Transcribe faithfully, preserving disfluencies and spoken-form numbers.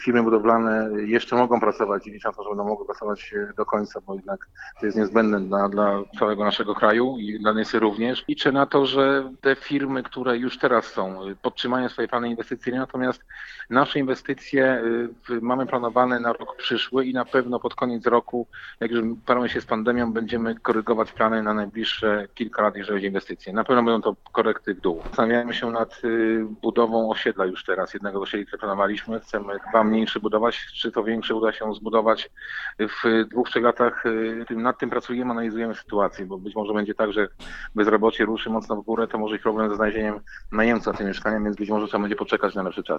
firmy budowlane jeszcze mogą pracować i liczę na to, że będą mogły pracować do końca, bo jednak to jest niezbędne dla, dla całego naszego kraju i dla Nysy również. Liczę na to, że te firmy, które już teraz są, podtrzymają swoje plany inwestycyjne, natomiast nasze inwestycje mamy planowane na rok przyszły i na pewno pod koniec roku, jak już paramy się z pandemią, będziemy korygować plany na najbliższe kilka lat, jeżeli chodzi o inwestycje. Na pewno będą to korekty w dół. Zastanawiamy się nad budową osiedla już teraz, jednego z osiedli, które planowaliśmy. Chcemy dwa mniejsze budować, czy to większe uda się zbudować w dwóch, trzech latach. Nad tym pracujemy, analizujemy sytuację, bo być może będzie tak, że bezrobocie ruszy mocno w górę, to może być problem ze znalezieniem najemcy na tym mieszkaniu, więc być może trzeba będzie poczekać na lepszy czas.